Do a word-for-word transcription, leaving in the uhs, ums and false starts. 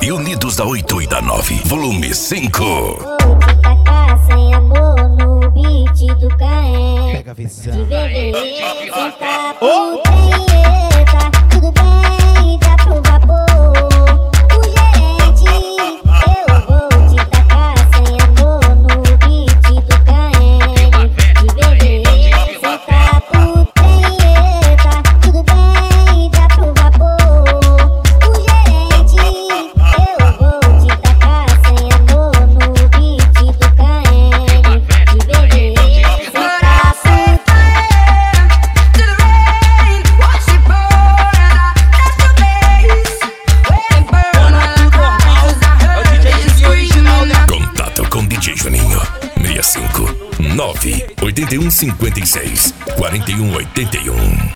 Reunidos da oito e da nove, volume cinco. Vou te tacar sem amor no beat do Caen. Pega a visão. De bebê, senta pro treta. Tudo bem, dá pro vapor. O gerente, eu vou te tacar sem amor no beat do Caen. De bebê, senta pro treta. Tudo bem, dá pro vapor. O gerente, eu vou te tacar sem amor no beat do Caen. De bebê, senta pro Contato com D J Juninho. seis cinco nove oito um cinco seis quatro um oito um.